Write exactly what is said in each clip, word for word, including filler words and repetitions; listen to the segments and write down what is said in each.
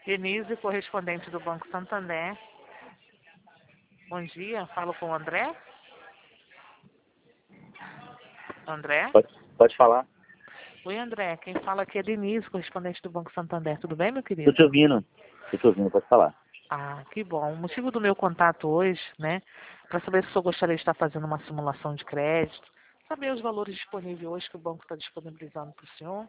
Denise, correspondente do Banco Santander. Bom dia, falo com o André. André? Pode, pode falar. Oi, André. Quem fala aqui é Denise, correspondente do Banco Santander. Tudo bem, meu Tô querido? te ouvindo. Tô te ouvindo, pode falar. Ah, que bom. O motivo do meu contato hoje, né, para saber se o senhor gostaria de estar fazendo uma simulação de crédito, saber os valores disponíveis hoje que o banco está disponibilizando para o senhor.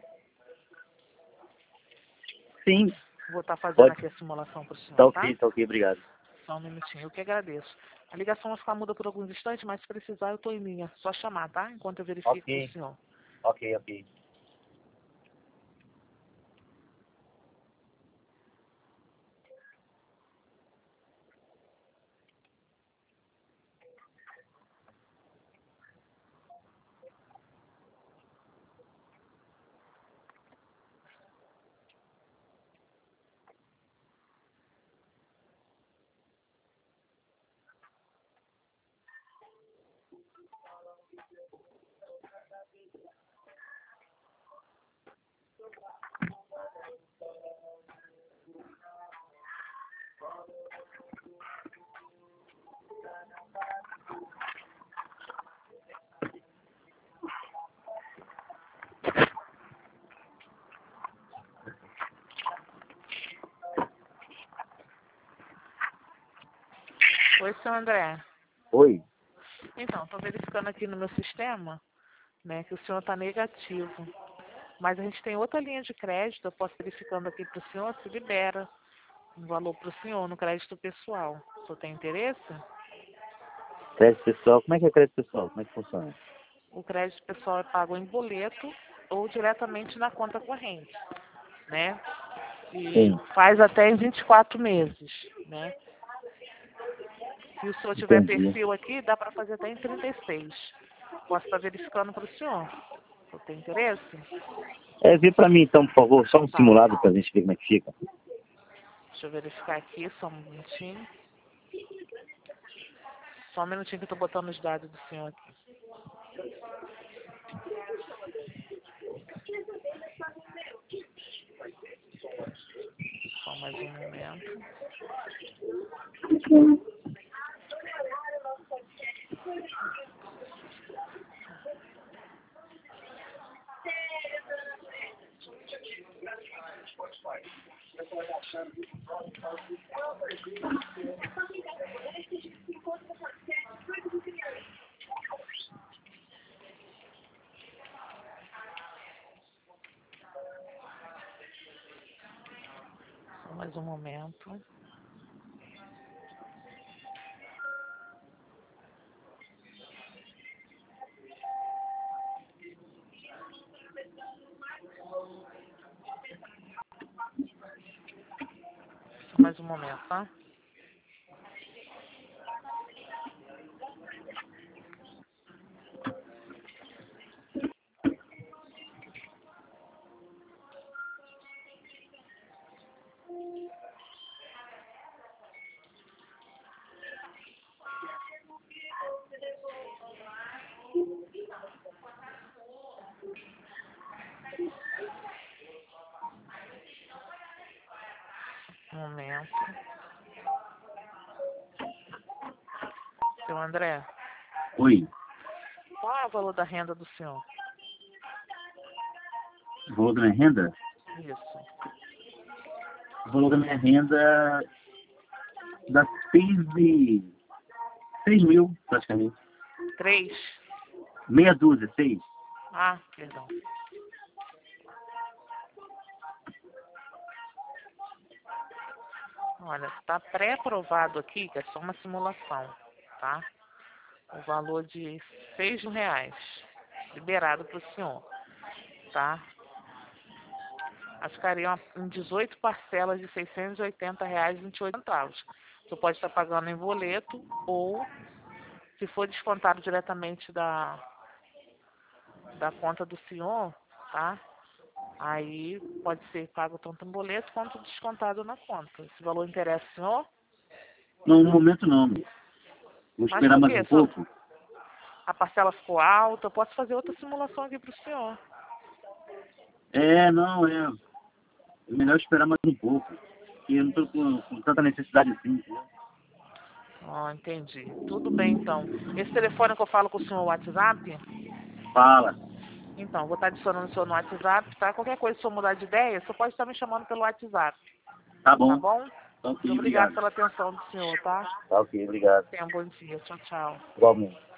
Sim, Vou estar fazendo pode. aqui a simulação para o Tá senhor, tá? ok, tá ok, obrigado. Só um minutinho, eu que agradeço. A ligação vai ficar muda por alguns instantes, mas se precisar eu estou em linha. Só chamar, tá? Enquanto eu verifico para o Ok, senhor. ok, ok. Oi, senhor André. Oi. Então, estou verificando aqui no meu sistema, né, que o senhor está negativo. Mas a gente tem outra linha de crédito, eu posso verificando aqui para o senhor, se libera um valor para o senhor no crédito pessoal. O senhor tem interesse? Crédito pessoal, como é que é crédito pessoal? Como é que funciona? O crédito pessoal é pago em boleto ou diretamente na conta corrente, né? E Sim, faz até em vinte e quatro meses, né? Se o senhor tiver entendi. perfil aqui, dá para fazer até em trinta e seis. Posso estar verificando para o senhor. O senhor tem interesse? É, vê pra mim então, por favor, só um Tá. simulado pra gente ver como é que fica. Deixa eu verificar aqui, só um minutinho. Só um minutinho que eu estou botando os dados do senhor aqui. Só mais um momento. Só mais um momento. Só mais um momento, tá? Um momento. Seu André, Oi, qual é o valor da renda do senhor? o valor da minha renda? Isso. O valor da minha renda dá seis de... seis mil, praticamente. Três? Meia dúzia, seis. Ah, perdão. Olha, está pré-aprovado aqui, que é só uma simulação, tá? O valor de seis mil reais, liberado para o senhor, tá? As ficariam em dezoito parcelas de seiscentos e oitenta reais e vinte e oito centavos. Você pode estar pagando em boleto ou, se for descontado diretamente da, da conta do senhor, tá? Aí pode ser pago tanto em boleto quanto descontado na conta. Esse valor interessa o senhor? Não, no momento não. Vou Mas esperar por mais quê? um Só pouco. a parcela ficou alta? Eu posso fazer outra simulação aqui para o senhor. É, não, é. É melhor esperar mais um pouco. E eu não tô com, com tanta necessidade assim, entendeu? Ó, entendi. Tudo bem, então. Esse telefone que eu falo com o senhor é o WhatsApp? Fala. Então, vou estar adicionando o senhor no WhatsApp, tá? Qualquer coisa, se eu mudar de ideia, você pode estar me chamando pelo WhatsApp, Tá tá bom. bom? Tá ok, Muito obrigado obrigado. pela atenção do senhor, tá? Tá ok, obrigado. Tenha um bom dia. Tchau, tchau. Igualmente.